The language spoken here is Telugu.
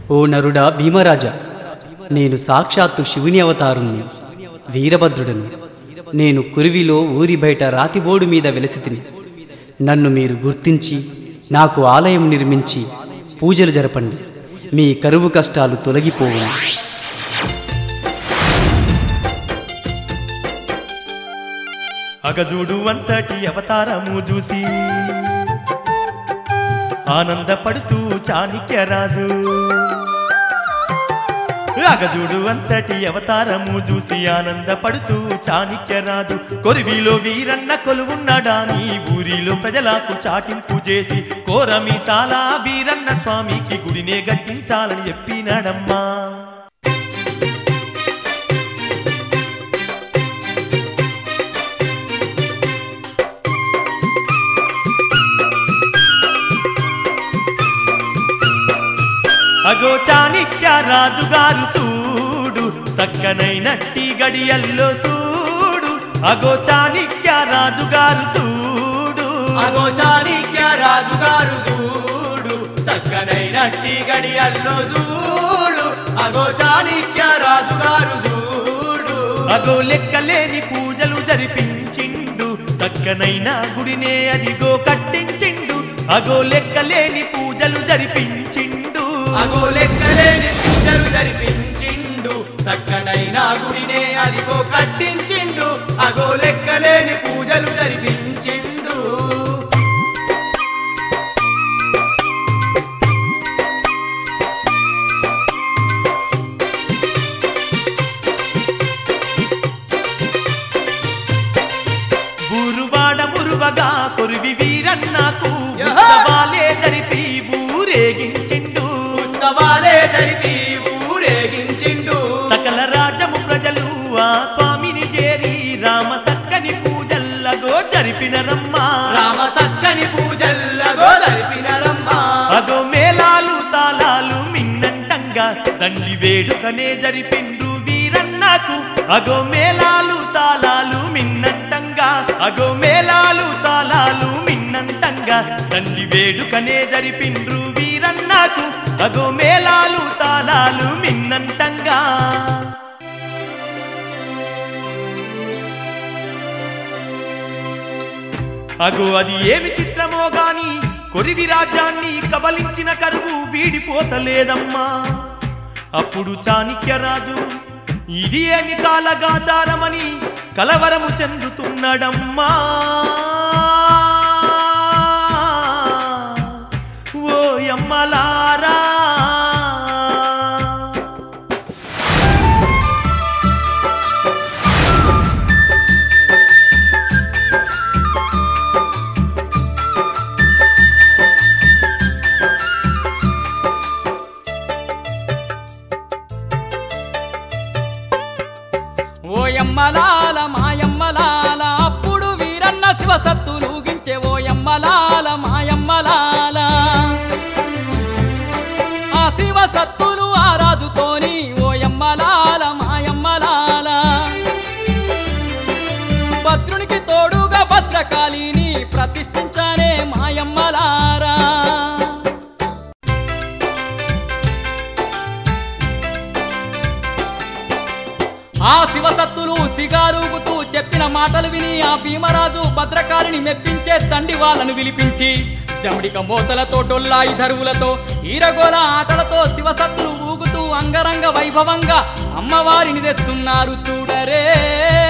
ఓ నరుడా భీమరాజా, నేను సాక్షాత్తు శివుని అవతారుణ్ణి, వీరభద్రుడను. నేను కురివిలో ఊరి బయట రాతిబోడు మీద వెలసితిని. నన్ను మీరు గుర్తించి నాకు ఆలయం నిర్మించి పూజలు జరపండి. మీ కరువు కష్టాలు తొలగిపోవును. అగజూడు అంతటి అవతారము చూసి ఆనందపడుతూ చాణక్యరాజు, అగజూడు అంతటి అవతారము చూసి ఆనందపడుతూ చాణక్యరాజు, కొరివిలో వీరన్న కొలువున్నాడాని ఊరిలో ప్రజలకు చాటింపు చేసి కోరమీసాల వీరన్న స్వామికి గుడినే గట్టించాలని చెప్పినాడమ్మా. అగో చాణక్య రాజుగారు చూడు, సక్కనైనట్టి గడియల్లో చూడు. అగో చాణక్య రాజుగారు చూడు, అగో చాణక్య రాజుగారు చూడు, సక్కనైనట్టి గడియల్లో చూడు. అగో చాణక్య రాజుగారు చూడు. అగో లెక్కలేని పూజలు జరిపించిండు, సక్కనైన గుడినే అదిగో కట్టించిండు. అగో లెక్కలేని పూజలు జరిపించిండు, అగో లెక్కలేని పూజలు జరిపించిండు, సక్కనైన గుడినే అదిగో కట్టించిండు. అగో లెక్కలేని పూజలు జరిపించిండు. బూరువాడ మురువగా కొరివి వీరన్నకు ఉత్సవాలే జరిపి ఊరేగించిండు, ఉత్సవాలే జరిపి ఊరేగించిండు. సకల రాజము ప్రజలు ఆ స్వామిని చేరి రామ సక్కని పూజల్లగో జరిపినరమ్మా. రామ సక్కని పూజల్లగో జరిపినరమ్మా. అగో మేళాలు తాళాలు మిన్నంటంగా దండి వేడుకనే జరిపిండ్రు వీరన్నకు. అగో మేళాలు తాళాలు మిన్నంటంగా, అగో మేళాలు తాళాలు మిన్నంటంగా దండి వేడుకనే జరిపిండ్రు వీరన్నకు. అగో మేళాలు తాళాలు మిన్నంటంగా. అగో అది ఏమి చిత్రమో గాని కొరివి రాజ్యాన్ని కబలించిన కరువు వీడిపోతలేదమ్మా. అప్పుడు చాణక్యరాజు ఇది ఏమి కాలగాచారమని కలవరము చెందుతున్నాడమ్మా. ఓ యమ్మలారా, ఓయమ్మలాల మాయమ్మలాల అప్పుడు వీరన్న శివసత్తులుగించే. ఓయమ్మలాల మాయమ్మలాల ఆ శివసత్తులు ఆ రాజుతోని. ఓయమ్మలాల మాయమ్మలాల భద్రునికి తోడుగా భద్రకాళిని ప్రతిష్ఠించనే మాయమ్మలారా. ఆ శివసత్తులు సిగారుగుతూ చెప్పిన మాటలు విని ఆ భీమరాజు భద్రకాళిని మెప్పించే తండ్రి వాళ్ళను విలిపించి జమిడిక మోతలతో డొల్లాయి ధరువులతో ఈరగోల ఆటలతో శివసత్తులు ఊగుతూ అంగరంగ వైభవంగా అమ్మవారిని తెస్తున్నారు చూడరే.